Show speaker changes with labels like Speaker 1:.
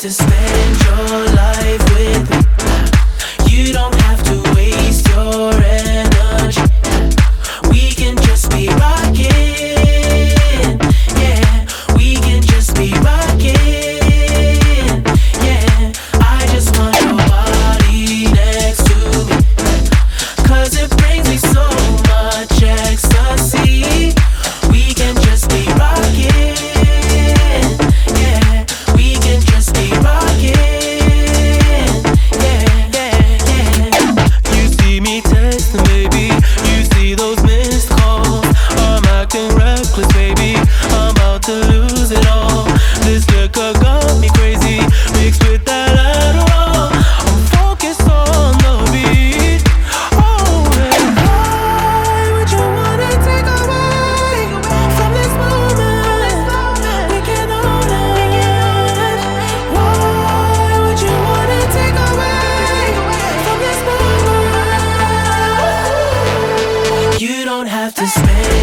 Speaker 1: to spend your life with me. You don't have to waste your energy. We can just be rocking. Yeah, we can just be rocking. Yeah, I just want your body next to me, 'cause it brings me so much ecstasy. We can just be rocking. Yeah, we can just be rocking. Yeah, yeah, yeah. You see me texting, baby. You see those missed calls. I'm acting reckless, baby. I'm about to lose it all. This liquor got me crazy, mixed with that Adderall. I'm focused on the beat. Oh, and why would you wanna take away from this moment? We can own it. Why would you wanna take away from this moment? You don't have to spend